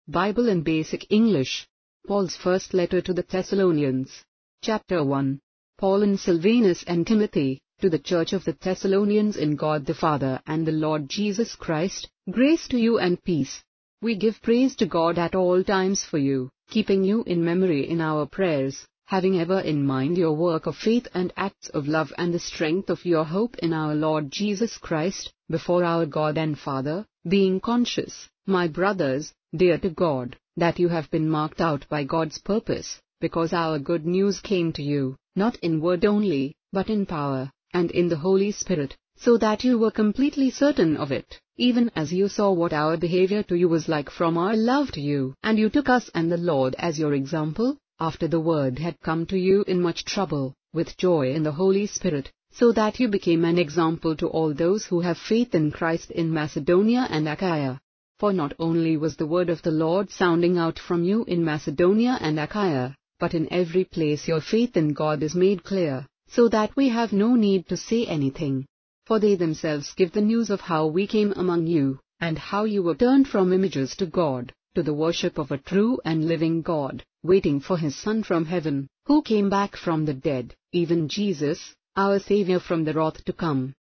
Bible in Basic English. Paul's First Letter to the Thessalonians. Chapter 1. Paul and Silvanus and Timothy, to the Church of the Thessalonians in God the Father and the Lord Jesus Christ, grace to you and peace. We give praise to God at all times for you, keeping you in memory in our prayers, having ever in mind your work of faith and acts of love and the strength of your hope in our Lord Jesus Christ, before our God and Father, being conscious, my brothers, dear to God, that you have been marked out by God's purpose, because our good news came to you, not in word only, but in power, and in the Holy Spirit, so that you were completely certain of it, even as you saw what our behavior to you was like from our love to you, and you took us and the Lord as your example, after the word had come to you in much trouble, with joy in the Holy Spirit, so that you became an example to all those who have faith in Christ in Macedonia and Achaia. For not only was the word of the Lord sounding out from you in Macedonia and Achaia, but in every place your faith in God is made clear, so that we have no need to say anything. For they themselves give the news of how we came among you, and how you were turned from images to God, to the worship of a true and living God, waiting for His Son from heaven, who came back from the dead, even Jesus, our Savior from the wrath to come.